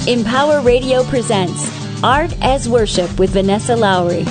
Empower Radio presents Art as Worship with Vanessa Lowry.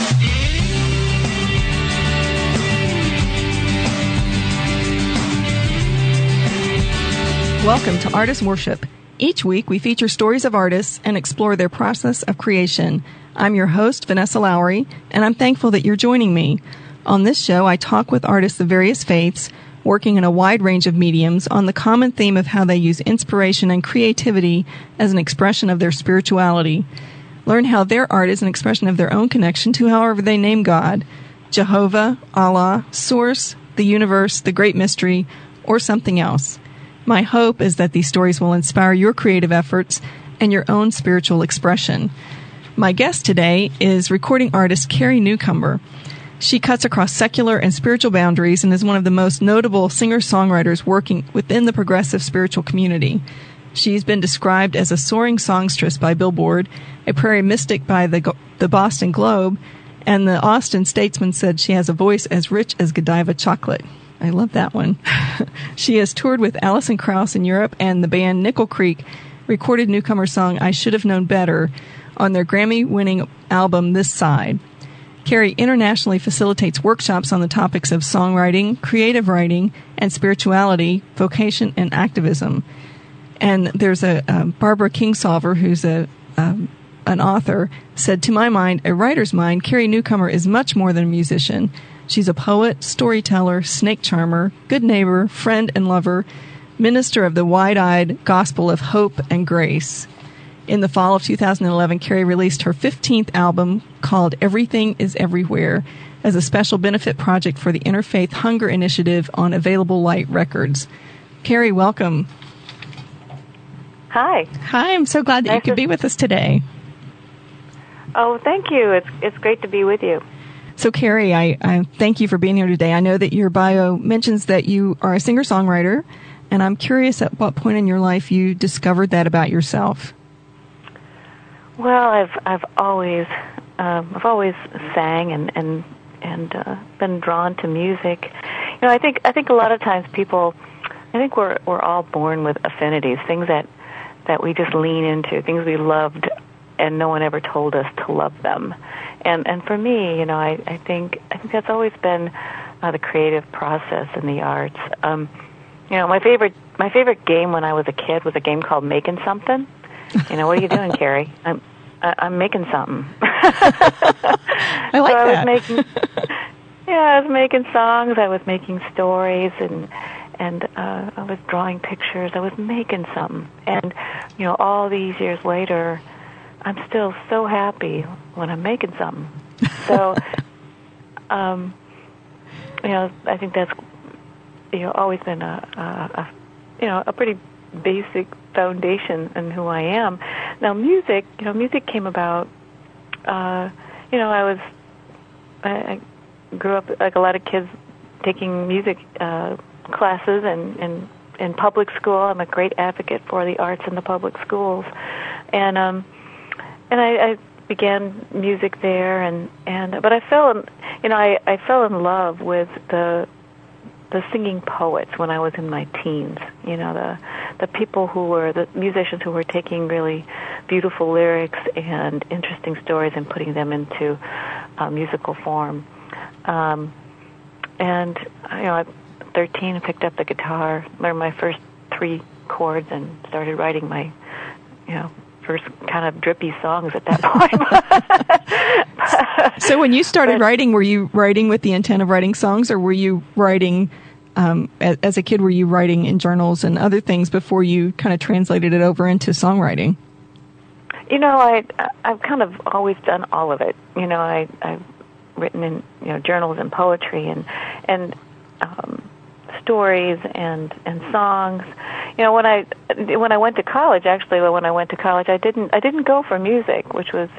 Welcome to Art as Worship. Each week we feature stories of artists and explore their process of creation. I'm your host, Vanessa Lowry, and I'm thankful that you're joining me. On this show, I talk with artists of various faiths, working in a wide range of mediums, on the common theme of how they use inspiration and creativity as an expression of their spirituality. Learn how their art is an expression of their own connection to however they name God, Jehovah, Allah, Source, the universe, the great mystery, or something else. My hope is that these stories will inspire your creative efforts and your own spiritual expression. My guest today is recording artist Carrie Newcomer. She cuts across secular and spiritual boundaries and is one of the most notable singer-songwriters working within the progressive spiritual community. She's been described as a soaring songstress by Billboard, a prairie mystic by the Boston Globe, and the Austin Statesman said she has a voice as rich as Godiva chocolate. I love that one. She has toured with Alison Krauss in Europe, and the band Nickel Creek recorded Newcomer's song I Should Have Known Better on their Grammy-winning album This Side. Carrie internationally facilitates workshops on the topics of songwriting, creative writing, and spirituality, vocation, and activism. And there's a Barbara Kingsolver, who's an author, said, "To my mind, a writer's mind, Carrie Newcomer is much more than a musician. She's a poet, storyteller, snake charmer, good neighbor, friend and lover, minister of the wide-eyed gospel of hope and grace." In the fall of 2011, Carrie released her 15th album called Everything is Everywhere as a special benefit project for the Interfaith Hunger Initiative on Available Light Records. Carrie, welcome. Hi. Hi, I'm so glad that you could be with us today. Oh, thank you. It's great to be with you. So, Carrie, I thank you for being here today. I know that your bio mentions that you are a singer-songwriter, and I'm curious at what point in your life you discovered that about yourself. Well, I've always sang and been drawn to music. You know, I think a lot of times we're all born with affinities, things that we just lean into, things we loved, and no one ever told us to love them. And for me, you know, I think that's always been the creative process in the arts. You know, my favorite game when I was a kid was a game called Making Something. You know, what are you doing, Carrie? I'm making something. I like that. I was making songs. I was making stories, and I was drawing pictures. I was making something. And you know, all these years later, I'm still so happy when I'm making something. So, you know, I think that's, you know, always been a pretty basic foundation in who I am. Now, music came about. You know, I grew up like a lot of kids taking music classes and in public school. I'm a great advocate for the arts in the public schools, and I began music there, but I fell in love with the singing poets when I was in my teens. You know, the people who were the musicians who were taking really beautiful lyrics and interesting stories and putting them into musical form. And you know, at 13, I picked up the guitar, learned my first 3 chords, and started writing my, you know, first kind of drippy songs at that point. So when you started writing, were you writing with the intent of writing songs, or were you writing, as a kid, were you writing in journals and other things before you kind of translated it over into songwriting? You know, I've kind of always done all of it. You know, I've written in, you know, journals and poetry and stories and songs. You know, when I went to college, I didn't go for music, which was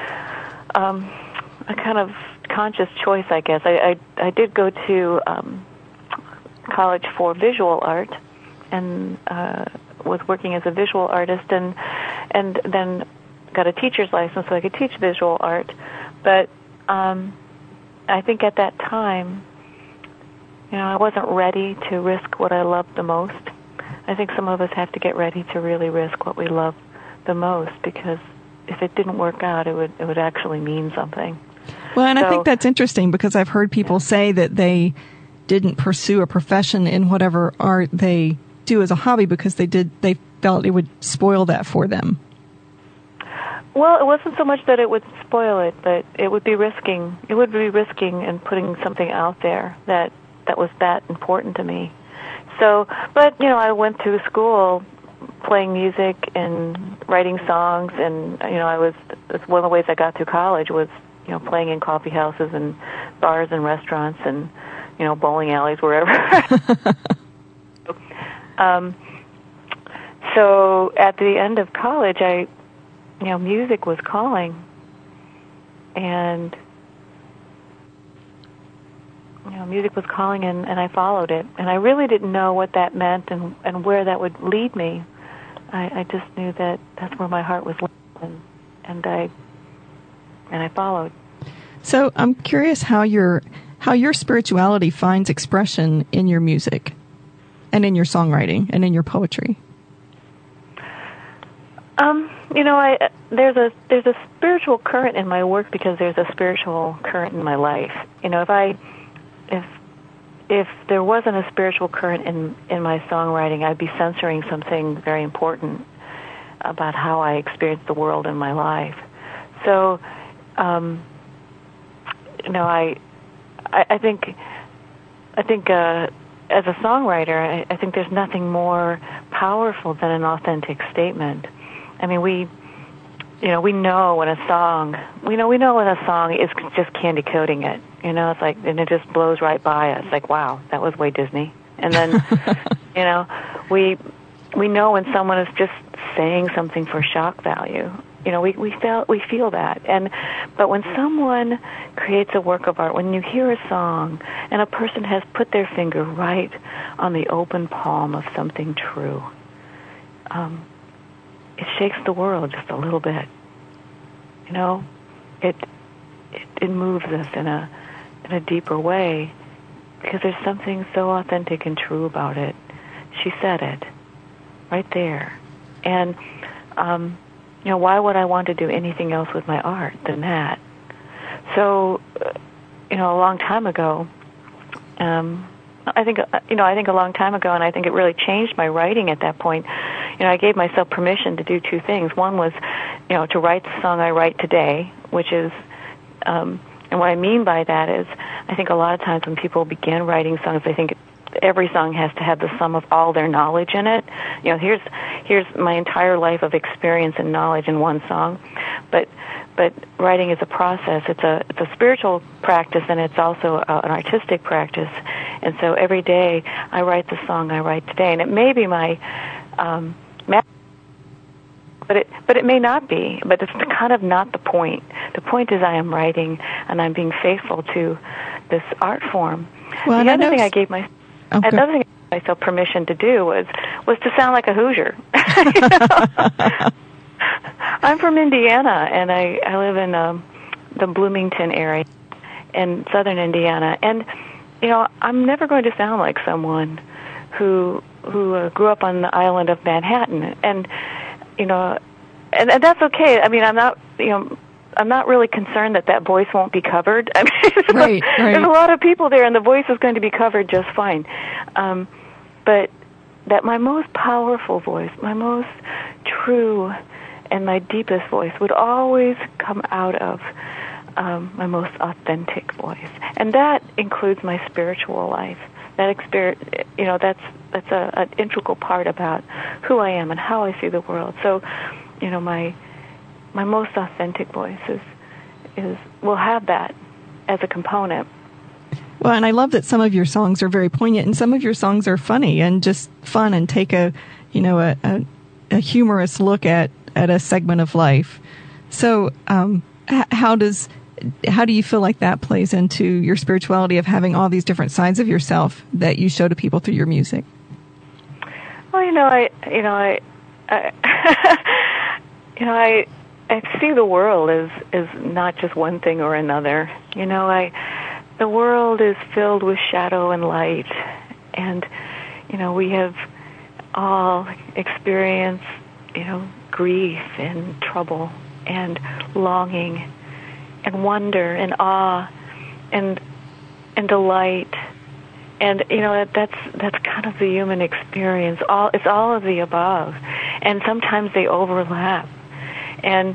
a kind of conscious choice, I guess. I did go to college for visual art, and was working as a visual artist, and then got a teacher's license so I could teach visual art. But I think at that time, you know, I wasn't ready to risk what I loved the most. I think some of us have to get ready to really risk what we love the most, because if it didn't work out, it would actually mean something. Well, and I think that's interesting, because I've heard people say that they didn't pursue a profession in whatever art they do as a hobby because they felt it would spoil that for them. Well, it wasn't so much that it would spoil it, but it would be risking. It would be risking and putting something out there that was that important to me. So, but I went through school playing music and writing songs, and that's one of the ways I got through college was playing in coffee houses and bars and restaurants and bowling alleys, wherever. So at the end of college, music was calling, and music was calling, and I followed it, and I really didn't know what that meant and where that would lead me. I just knew that that's where my heart was leading, and I followed. So I'm curious how your spirituality finds expression in your music, and in your songwriting, and in your poetry. There's a spiritual current in my work because there's a spiritual current in my life. If there wasn't a spiritual current in my songwriting, I'd be censoring something very important about how I experience the world in my life. So, I think as a songwriter, I think there's nothing more powerful than an authentic statement. I mean, we know when a song is just candy coating it. It's like, and it just blows right by us. Like, wow, that was way Disney. And then, we know when someone is just saying something for shock value. We feel that. But when someone creates a work of art, when you hear a song and a person has put their finger right on the open palm of something true, it shakes the world just a little bit. It moves us in a deeper way because there's something so authentic and true about it. She said it right there, and why would I want to do anything else with my art than that? So, a long time ago, I think a long time ago, and I think it really changed my writing at that point. I gave myself permission to do two things. One was, to write the song I write today, which is, and what I mean by that is, I think a lot of times when people begin writing songs, they think every song has to have the sum of all their knowledge in it. Here's my entire life of experience and knowledge in one song. But writing is a process. It's a spiritual practice, and it's also an artistic practice. And so every day I write the song I write today, and it may be my but it may not be. But it's kind of not the point. The point is I am writing, and I'm being faithful to this art form. Well, the other thing I gave myself permission to do was to sound like a Hoosier. I'm from Indiana, and I live in the Bloomington area in southern Indiana, and I'm never going to sound like someone who grew up on the island of Manhattan, and and that's okay. I mean, I'm not really concerned that voice won't be covered. I mean, right. There's a lot of people there, and the voice is going to be covered just fine. But that my most powerful voice, my most true and my deepest voice would always come out of my most authentic voice, and that includes my spiritual life. That that's an integral part about who I am and how I see the world. So, my most authentic voice will have that as a component. Well, and I love that some of your songs are very poignant, and some of your songs are funny and just fun and take a humorous look at a segment of life. So, how do you feel like that plays into your spirituality of having all these different sides of yourself that you show to people through your music? Well, I see the world as not just one thing or another. The world is filled with shadow and light, and we have all experienced grief and trouble and longing and wonder and awe and delight. And that's kind of the human experience. It's all of the above, and sometimes they overlap. And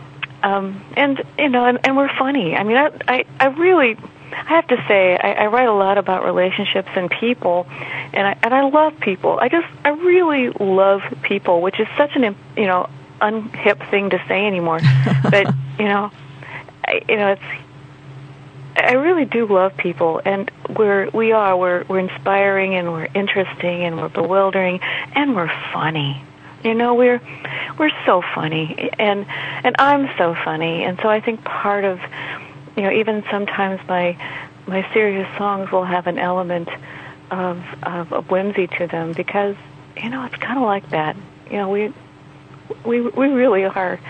we're funny. I mean, I really, I have to say, I write a lot about relationships and people, and I love people. I really love people, which is such an unhip thing to say anymore. But I really do love people, and we're inspiring, and we're interesting, and we're bewildering, and we're funny. We're so funny, and I'm so funny, and so I think part of, even sometimes my serious songs will have an element of whimsy to them, because it's kind of like that. We really are,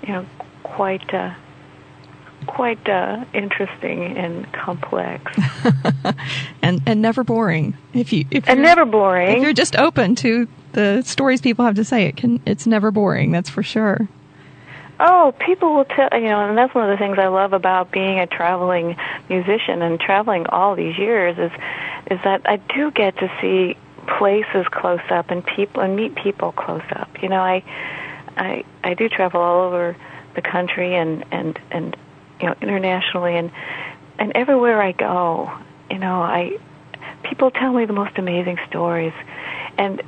quite interesting and complex, and never boring. Never boring. If you're just open to the stories people have to say, it's never boring. That's for sure. Oh, people will tell, and that's one of the things I love about being a traveling musician and traveling all these years is that I do get to see places close up and people and meet people close up. I do travel all over the country and internationally, and everywhere I go, people tell me the most amazing stories, and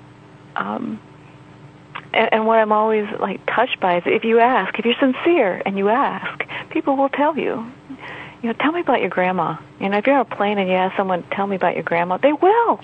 what I'm always touched by is if you're sincere and you ask, people will tell you. Tell me about your grandma. If you're on a plane and you ask someone, tell me about your grandma, they will.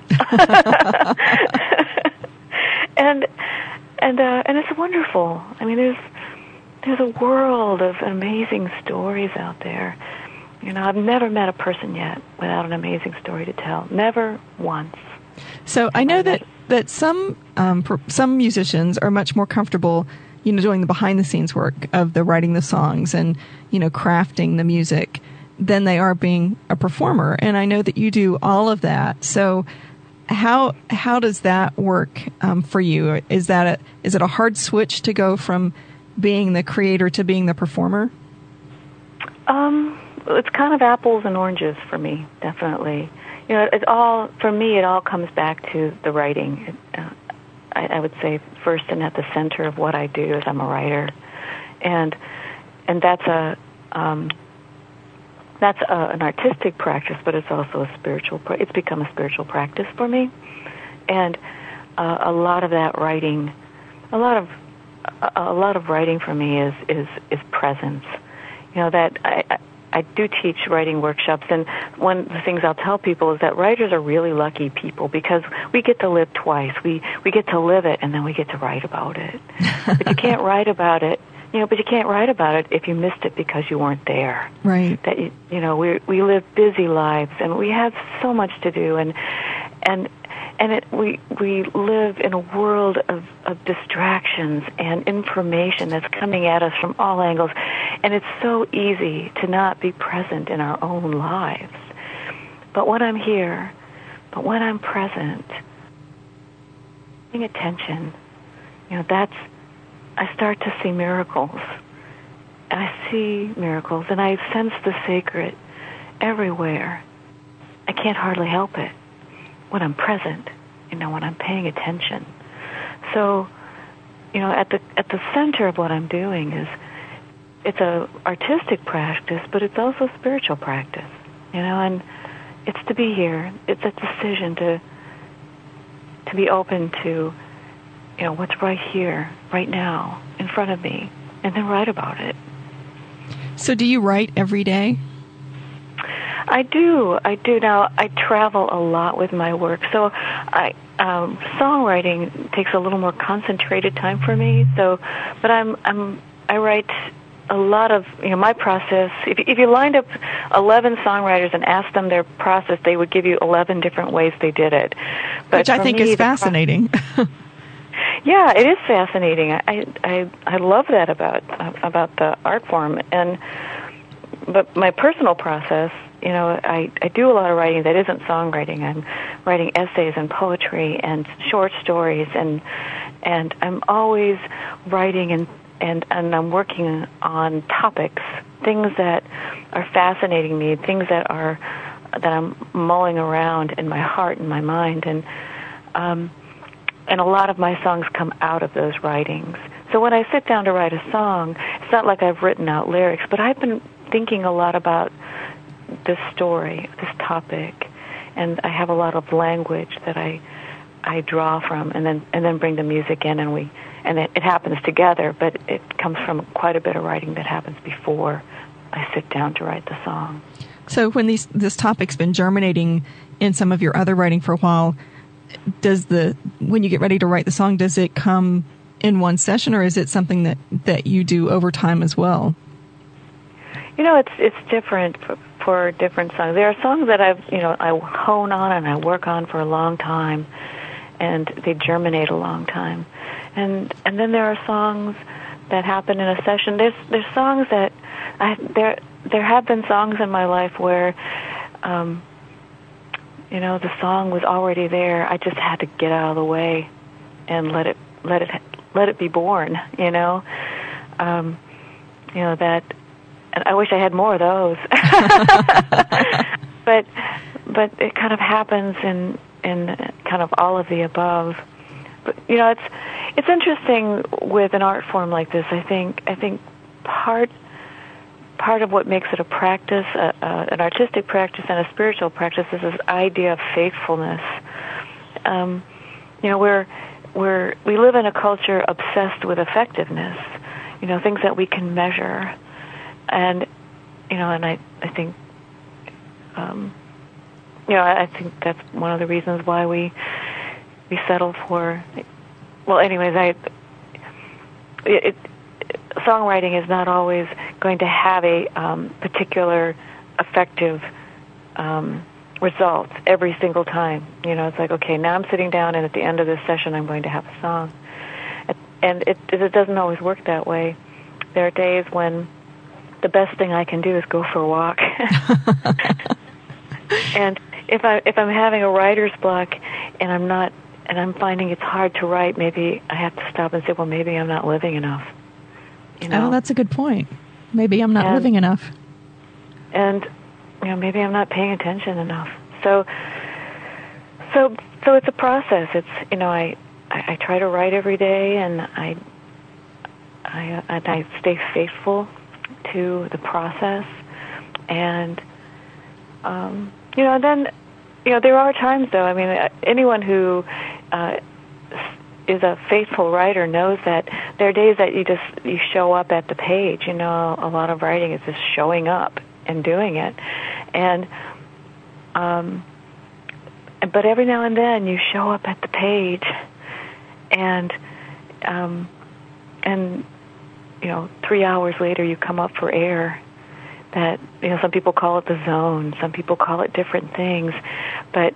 and it's wonderful. I mean, there's a world of amazing stories out there. I've never met a person yet without an amazing story to tell. Never once. So I know that some musicians are much more comfortable, doing the behind the scenes work of the writing the songs and, crafting the music than they are being a performer. And I know that you do all of that. So how does that work for you? Is it a hard switch to go from being the creator to being the performer? It's kind of apples and oranges for me, definitely. It all comes back to the writing. I would say first and at the center of what I do is I'm a writer, and that's an artistic practice, but it's also a spiritual. It's become a spiritual practice for me, and a lot of that writing, a lot of writing for me is presence. That I do teach writing workshops, and one of the things I'll tell people is that writers are really lucky people because we get to live twice. We get to live it, and then we get to write about it. But you can't write about it. But you can't write about it if you missed it because you weren't there. Right. That we live busy lives, and we have so much to do, and we live in a world of distractions and information that's coming at us from all angles, and it's so easy to not be present in our own lives. But when I'm here, when I'm present, paying attention, I start to see miracles. I see miracles, and I sense the sacred everywhere. I can't hardly help it when I'm present, when I'm paying attention. So, at the center of what I'm doing is it's a artistic practice, but it's also a spiritual practice, and it's to be here. It's a decision to be open to, what's right here, right now, in front of me, and then write about it. So do you write every day? I do. Now, I travel a lot with my work, so songwriting takes a little more concentrated time for me. So, but I write a lot of, my process. If you lined up 11 songwriters and asked them their process, they would give you 11 different ways they did it. But which I think is fascinating. Yeah, it is fascinating. I love that about the art form. But my personal process, I do a lot of writing that isn't songwriting. I'm writing essays and poetry and short stories and And I'm always writing and I'm working on topics, things that are fascinating me, things that I'm mulling around in my heart and my mind, and a lot of my songs come out of those writings. So when I sit down to write a song, it's not like I've written out lyrics, but I've been thinking a lot about this story, this topic, and I have a lot of language that I draw from, and then bring the music in, and it happens together, but it comes from quite a bit of writing that happens before I sit down to write the song. So when this topic's been germinating in some of your other writing for a while, when you get ready to write the song, does it come in one session, or is it something that you do over time as well? It's different for different songs. There are songs that I hone on and I work on for a long time, and they germinate a long time. And then there are songs that happen in a session. There's songs that there have been songs in my life where the song was already there. I just had to get out of the way and let it be born. That, and I wish I had more of those. but it kind of happens in kind of all of the above. But it's interesting with an art form like this. I think part of what makes it a practice, an artistic practice and a spiritual practice, is this idea of faithfulness. We live in a culture obsessed with effectiveness, things that we can measure, and I think I think that's one of the reasons why we settle for. Well, anyways, songwriting is not always going to have a particular effective result every single time. It's like, okay, now I'm sitting down, and at the end of this session, I'm going to have a song. And it doesn't always work that way. There are days when the best thing I can do is go for a walk. And if I'm having a writer's block and I'm finding it's hard to write, maybe I have to stop and say, well, maybe I'm not living enough. Oh, that's a good point. Maybe I'm not living enough. And maybe I'm not paying attention enough. So it's a process. It's I try to write every day, and I stay faithful to the process, and then there are times, though. I mean, anyone who is a faithful writer knows that there are days that you show up at the page. A lot of writing is just showing up and doing it, and but every now and then you show up at the page, and 3 hours later you come up for air. That some people call it the zone, some people call it different things, but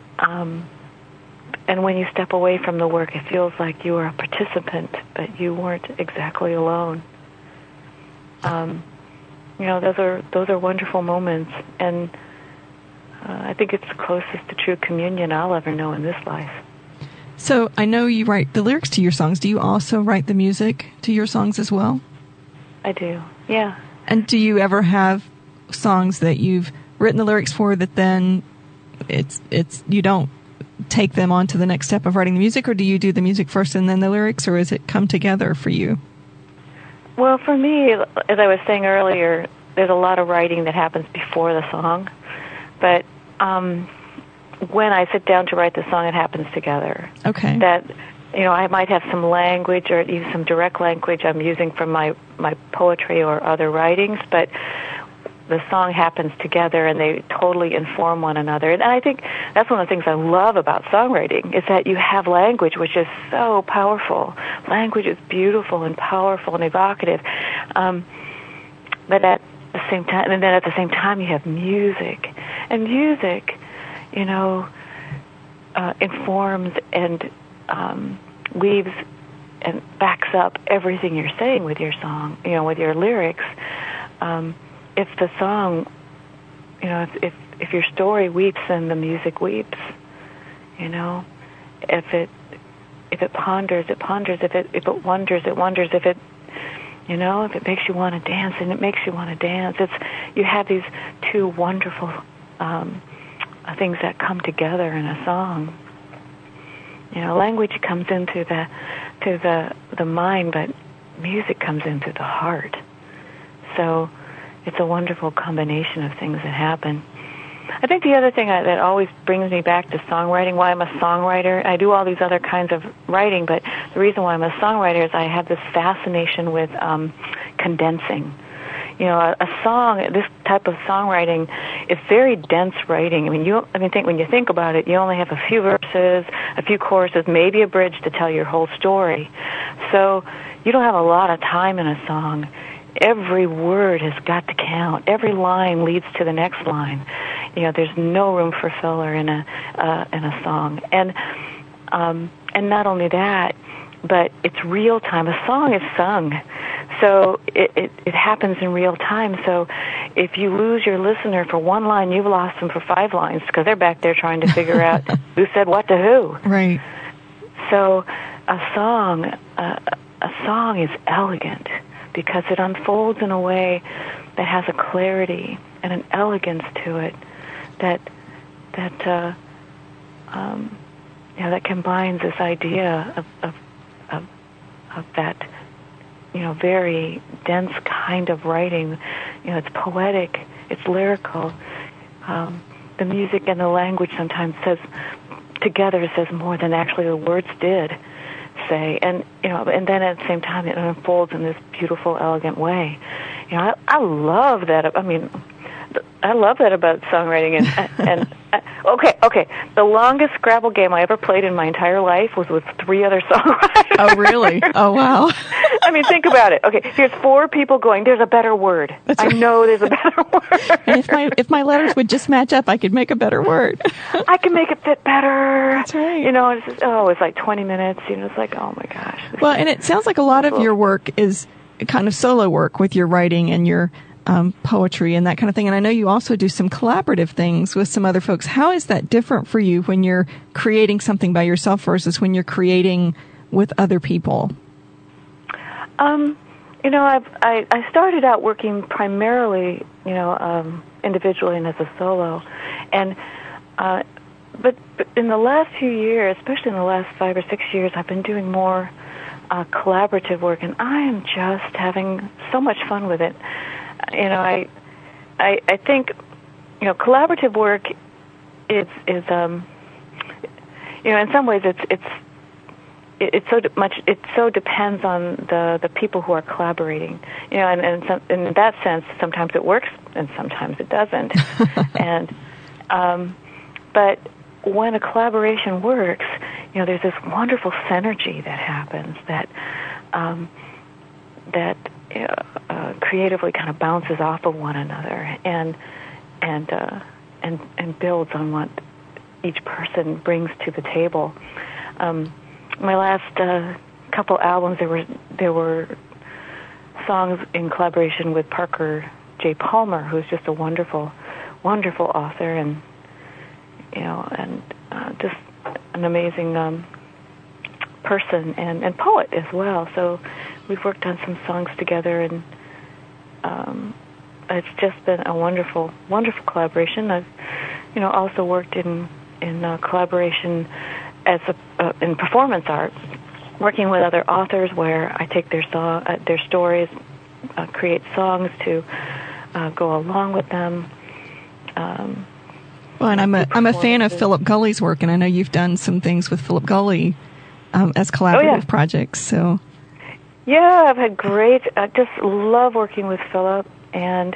and when you step away from the work, it feels like you are a participant, but you weren't exactly alone. Those are wonderful moments, and I think it's the closest to true communion I'll ever know in this life. So I know you write the lyrics to your songs. Do you also write the music to your songs as well? I do, yeah. And do you ever have songs that you've written the lyrics for that then it's you don't take them on to the next step of writing the music, or do you do the music first and then the lyrics, or is it come together for you? Well, for me, as I was saying earlier, there's a lot of writing that happens before the song, but when I sit down to write the song, it happens together. Okay. That, I might have some language or even some direct language I'm using from my poetry or other writings, but the song happens together and they totally inform one another. And I think that's one of the things I love about songwriting, is that you have language which is so powerful. Language is beautiful and powerful and evocative. But at the same time, and then at the same time you have music. And music, informs and weaves and backs up everything you're saying with your song, with your lyrics. If the song, if your story weeps, then the music weeps. If if it ponders, it ponders. If it wonders, it wonders. If it makes you want to dance, and it makes you want to dance. You have these two wonderful things that come together in a song. Language comes into the mind, but music comes into the heart. So it's a wonderful combination of things that happen. I think the other thing that always brings me back to songwriting, why I'm a songwriter, I do all these other kinds of writing, but the reason why I'm a songwriter is I have this fascination with condensing. A song, this type of songwriting, is very dense writing. When you think about it, you only have a few verses, a few choruses, maybe a bridge to tell your whole story. So you don't have a lot of time in a song. Every word has got to count. Every line leads to the next line. There's no room for filler in a song. And not only that, but it's real time. A song is sung. So it happens in real time. So if you lose your listener for one line, you've lost them for 5 lines because they're back there trying to figure out who said what to who. Right. So a song is elegant because it unfolds in a way that has a clarity and an elegance to it that combines this idea of that very dense kind of writing. It's poetic, it's lyrical. The music and the language sometimes says more than actually the words did say, and then at the same time it unfolds in this beautiful, elegant way. I love that. I love that about songwriting. And okay. The longest Scrabble game I ever played in my entire life was with 3 other songwriters. Oh, really? Oh, wow. Think about it. Okay, here's 4 people going, there's a better word. That's right. I know there's a better word. And if my letters would just match up, I could make a better word. I can make it fit better. That's right. It's just, it's like 20 minutes. It's like, oh my gosh. Well, and it sounds like a lot of your work is kind of solo work with your writing and your poetry and that kind of thing. And I know you also do some collaborative things with some other folks. How is that different for you when you're creating something by yourself versus when you're creating with other people? I started out working primarily, individually and as a solo, and but in the last few years, especially in the last 5 or 6 years, I've been doing more collaborative work, and I am just having so much fun with it. I think collaborative work is in some ways it so depends on the people who are collaborating, and in that sense sometimes it works and sometimes it doesn't. And but when a collaboration works, there's this wonderful synergy that happens that creatively kind of bounces off of one another and builds on what each person brings to the table. My last couple albums, there were songs in collaboration with Parker J. Palmer, who's just a wonderful, wonderful author and just an amazing person and poet as well. So we've worked on some songs together, and it's just been a wonderful, wonderful collaboration. I've, also worked in collaboration as in performance art, working with other authors where I take their stories, create songs to go along with them. Well, and I'm a fan of Philip Gulley's work, and I know you've done some things with Philip Gulley as collaborative projects. So, yeah, I've had I just love working with Philip, and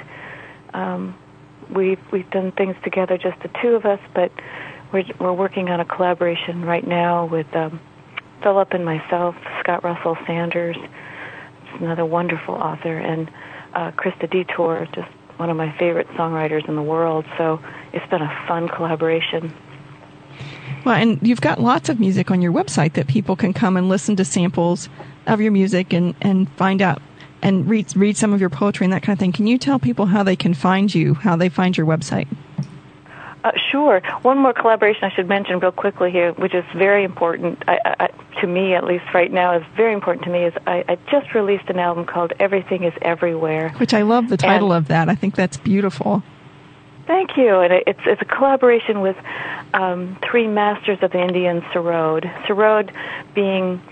we've done things together, just the two of us. But we're working on a collaboration right now with Philip and myself, Scott Russell Sanders, another wonderful author, and Krista Detour, just one of my favorite songwriters in the world. So it's been a fun collaboration. Well, and you've got lots of music on your website that people can come and listen to samples of your music and find out and read some of your poetry and that kind of thing. Can you tell people how they can find you, how they find your website? Sure. One more collaboration I should mention real quickly here, which is very important to me, at least right now, is very important to me, is I just released an album called Everything is Everywhere. Which I love the title of that. I think that's beautiful. Thank you. And it's a collaboration with three masters of the Indian sarod. Sarod being,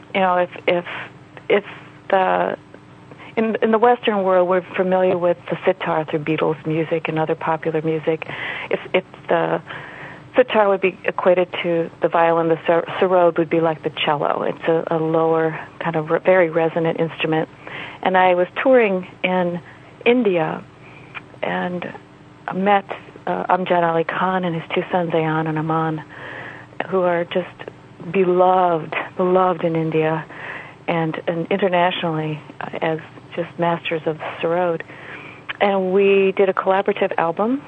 if the in the Western world we're familiar with the sitar through Beatles music and other popular music. If the sitar would be equated to the violin, the sarod would be like the cello. It's a lower, kind of very resonant instrument. And I was touring in India and met Amjad Ali Khan and his two sons, Ayan and Aman, who are just beloved in India and internationally as just masters of the sarod. And we did a collaborative album,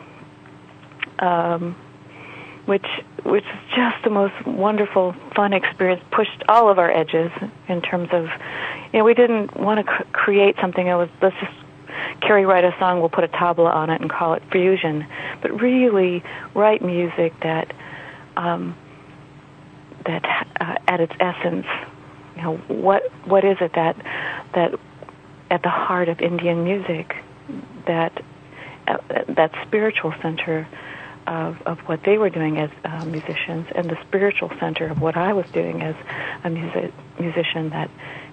which is just the most wonderful, fun experience, pushed all of our edges in terms of, we didn't want to create something that was, let's just Carrie write a song, we'll put a tabla on it and call it fusion, but really write music that at its essence, what is it that at the heart of Indian music, that spiritual center of what they were doing as musicians, and the spiritual center of what I was doing as a musician, that,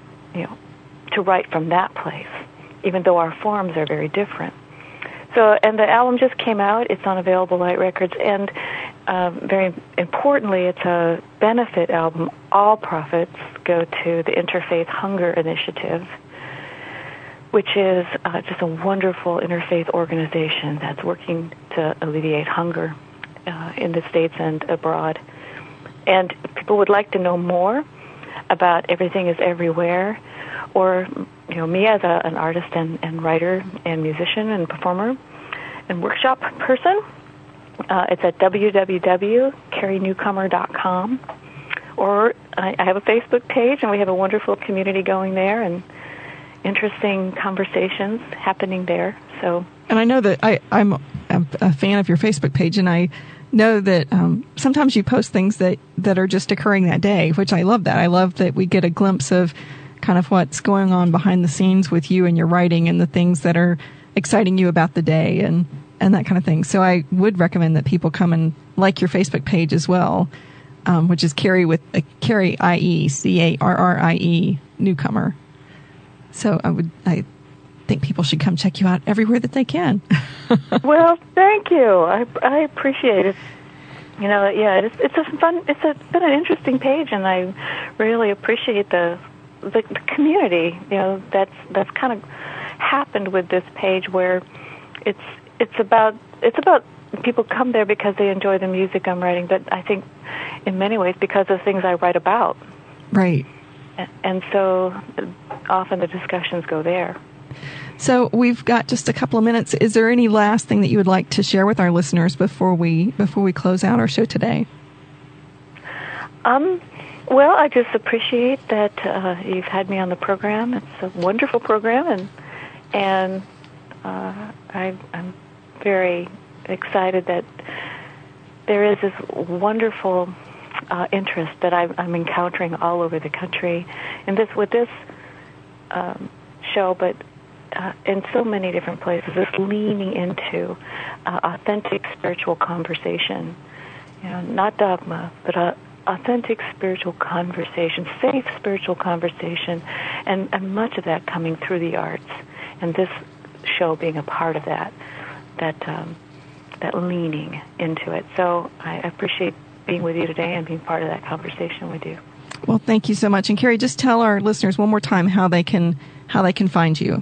to write from that place, even though our forms are very different. So, and the album just came out. It's on Available Light Records, and very importantly, it's a benefit album. All profits go to the Interfaith Hunger Initiative, which is just a wonderful interfaith organization that's working to alleviate hunger in the States and abroad. And if people would like to know more about Everything is Everywhere, or me as an artist and writer and musician and performer and workshop person, it's at www.carrienewcomer.com. Or I have a Facebook page, and we have a wonderful community going there, and interesting conversations happening there. So, and I know that I'm a fan of your Facebook page, and I know that sometimes you post things that are just occurring that day, which I love that. I love that we get a glimpse of kind of what's going on behind the scenes with you and your writing and the things that are exciting you about the day and that kind of thing. So I would recommend that people come and like your Facebook page as well, which is Carrie with Carrie, IE, CARRIE, Newcomer. So I think people should come check you out everywhere that they can. Well, thank you. I appreciate it. It's been an interesting page, and I really appreciate the community. That's kind of happened with this page, where it's about people come there because they enjoy the music I'm writing, but I think in many ways because of things I write about. Right. And so often the discussions go there. So we've got just a couple of minutes. Is there any last thing that you would like to share with our listeners before we close out our show today? Well, I just appreciate that you've had me on the program. It's a wonderful program, and I'm very excited that there is this wonderful interest that I'm encountering all over the country with this show, but in so many different places, this leaning into authentic spiritual conversation, not dogma, but authentic spiritual conversation, safe spiritual conversation, and much of that coming through the arts, and this show being a part of that leaning into it. So I appreciate being with you today and being part of that conversation with you. Well, thank you so much. And Carrie, just tell our listeners one more time how they can find you.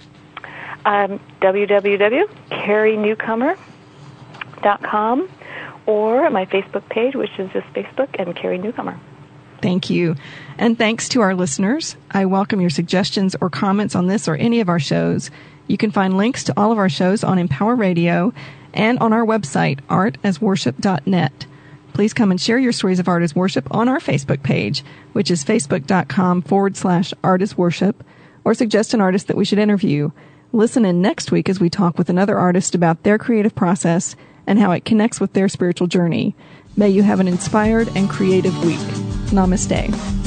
www.carrienewcomer.com, or my Facebook page, which is just Facebook and Carrie Newcomer. Thank you. And thanks to our listeners. I welcome your suggestions or comments on this or any of our shows. You can find links to all of our shows on Empower Radio and on our website, artasworship.net. Please come and share your stories of art as worship on our Facebook page, which is facebook.com/art as worship, or suggest an artist that we should interview. Listen in next week as we talk with another artist about their creative process and how it connects with their spiritual journey. May you have an inspired and creative week. Namaste.